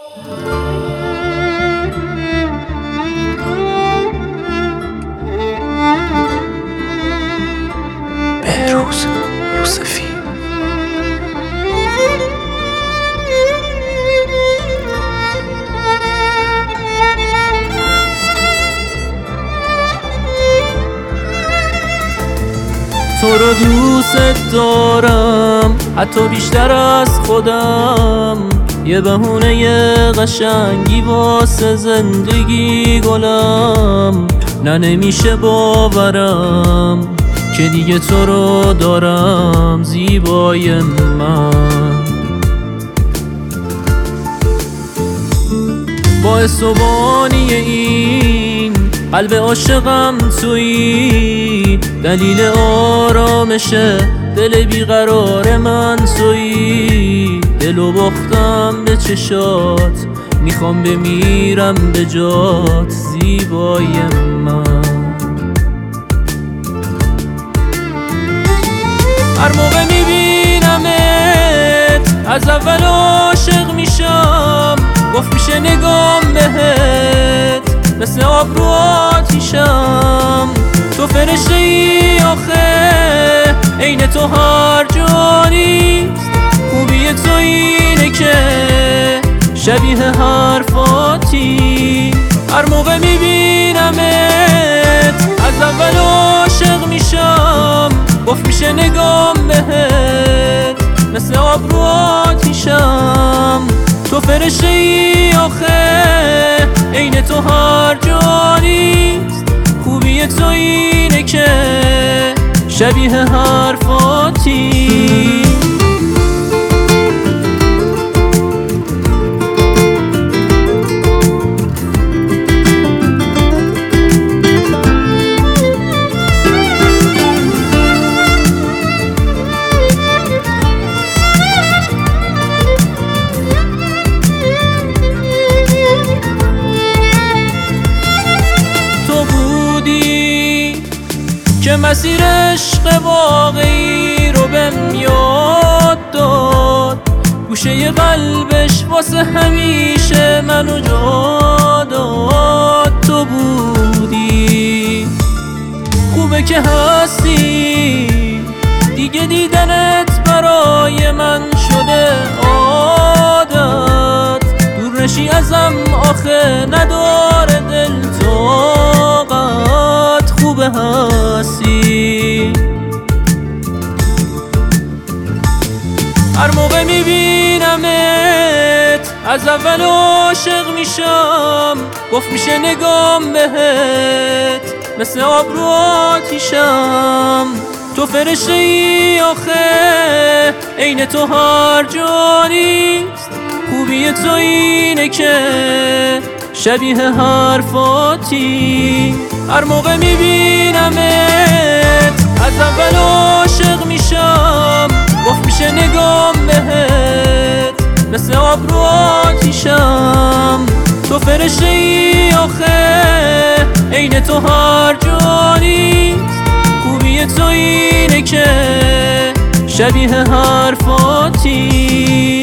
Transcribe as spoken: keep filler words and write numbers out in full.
بهروز یوسفی. تو رو دوست دارم حتی بیشتر از خودم، یه بهونه قشنگی واسه زندگی گلم. نه نمیشه باورم که دیگه تو رو دارم زیبای من. باعث و بانی این قلب عاشقم تویی، دلیل آرامش دل بیقرار من تویی. دلو باختم به چشات، میخوام بمیرم به جات زیبای من. هر موقع میبینمت از اول عاشق میشم، گفت میشه نگام بهت مثل آب رو آتیشم. تو فرشته ای آخه عین تو هر جا نیست، خوبی تو اینه که شبیه حرفاتی. هر موقع میبینمت از اول عاشق میشم، گفت میشه نگام بهت مثل آب رو آتیشم. تو فرشته ای آخه عین تو هر جا نیست، خوبی تو اینه که شبیه حرفاتی. که مسیر عشق واقعی رو بهم یاد داد، گوشه قلبش واسه همیشه منو جا داد. تو بودی خوبه که هستی، دیگه دیدنت برای من شده عادت. دور نشی ازم آخه نداره دل طاقت، خوبه هستی. هر موقع میبینمت از اول عاشق میشم، گفت میشه نگام بهت مثل آب رو آتیشم. تو فرشته ای آخه عین تو هر جا نیست، خوبی تو اینه که شبیه حرفاتی. هر موقع میبینمت از اول عاشق میشم، گفت میشه نگام بهت مثل آب رو آتیشم. تو فرشته ای آخه عین تو هر جا نیست، خوبی تو اینه که شبیه حرفاتی.